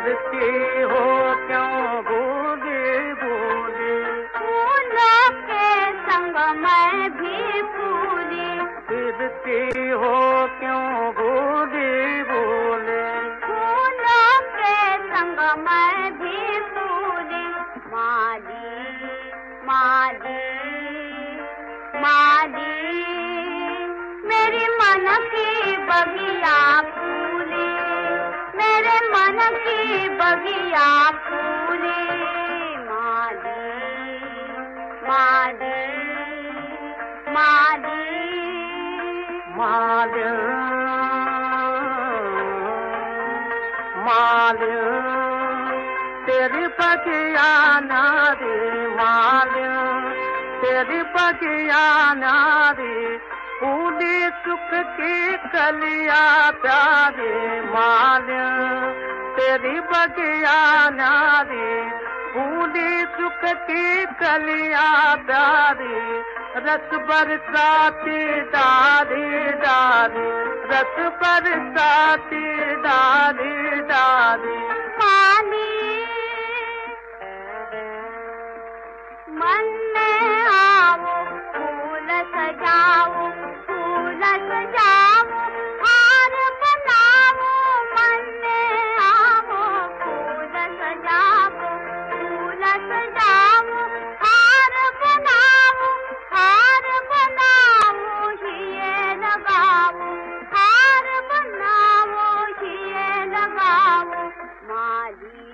फिरती हो क्यों बूंदी बूंदी, फूलों के संग मैं भी फूली। फिरती हो क्यों बूंदी बूंदी, फूलों के संग मैं भी फूली। माली माली माली मेरी मन की बगिया फूली, मेरे मन की बगिया फूली। माली माली माली माली माली तेरी बगिया नारी, माली तेरी बगिया नारी, फूली सुख की कलिया प्यारी। माली तेरी बगिया नारी, फूली सुख की कलिया प्यारी। रस बरसाती डारी डारी, रस बरसाती डारी डारी। माली मन में आओ फूल सजाओ, फूल सजाओ हार बनाओ। मन में आओ फूल सजाओ, फूल सजाओ हार बनाओ, हार बनाओ हिये लगाओ, हार बनाओ हिये लगाओ। माली